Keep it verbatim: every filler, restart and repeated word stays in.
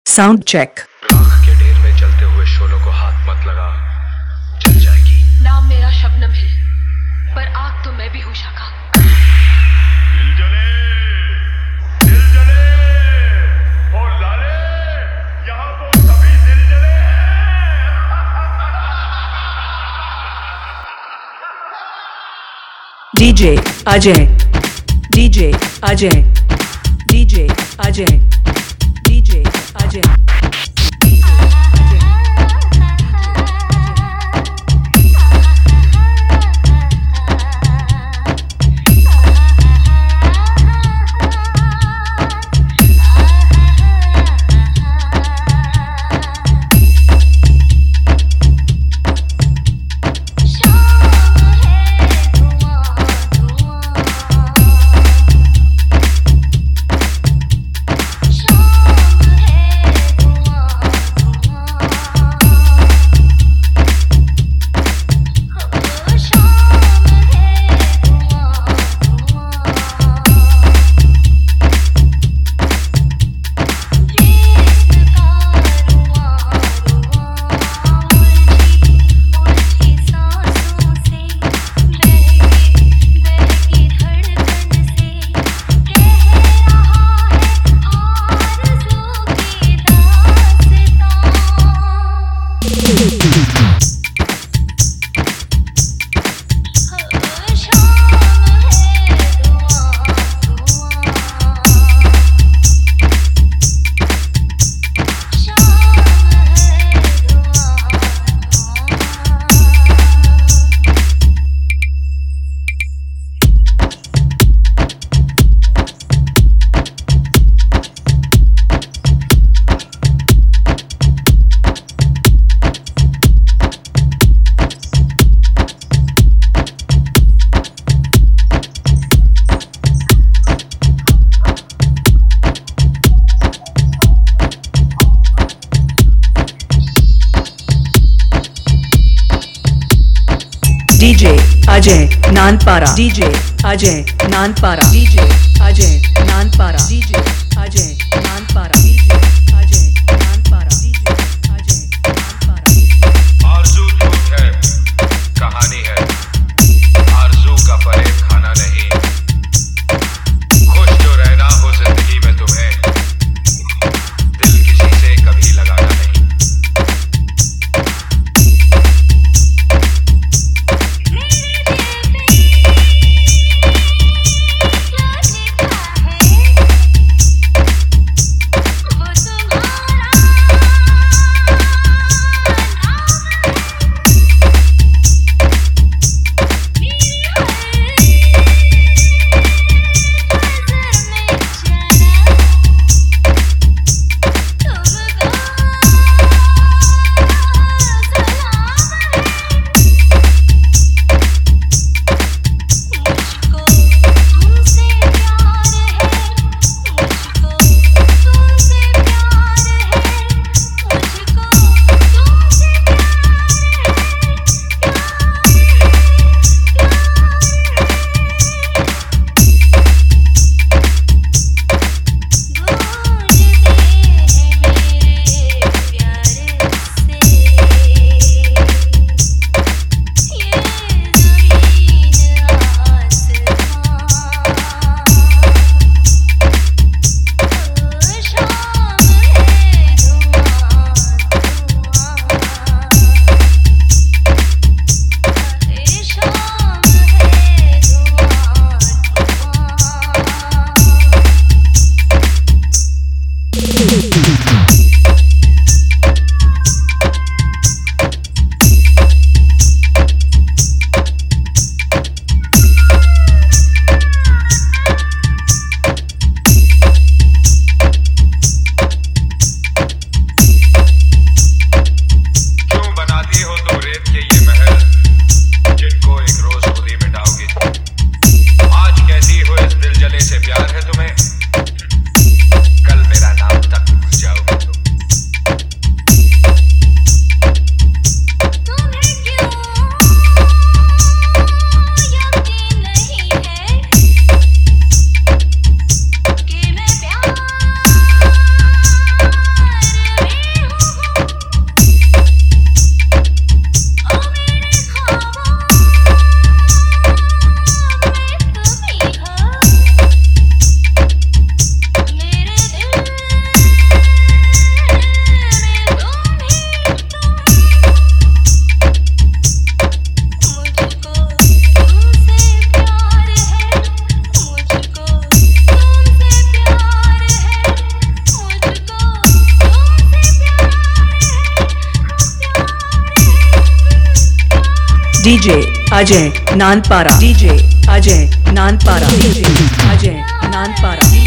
Sound check. राख के ढेर में जलते हुए शोलों को हाथ मत लगा, जल जाएगी। नाम मेरा शबनम है, पर आग तो मैं भी हूँ शाखा। दिल जले, दिल जले, ओ लाले, यहाँ तो सभी दिल जले। DJ Ajay, DJ Ajay, DJ Ajay, DJ Ajay. DJ Ajay Nanpara, DJ Ajay Nanpara, DJ Ajay Nanpara, DJ Ajay Nanpara, DJ Ajay Nanpara, DJ Ajay Nanpara. आरज़ू झूठ है, कहानी है, आरज़ू का फरेब खाना नहीं। खुश जो रहना हो जिंदगी में तुम्हें, दिल किसी से कभी लगाना नहीं। DJ Ajay Nanpara DJ Ajay Nanpara DJ Ajay Nanpara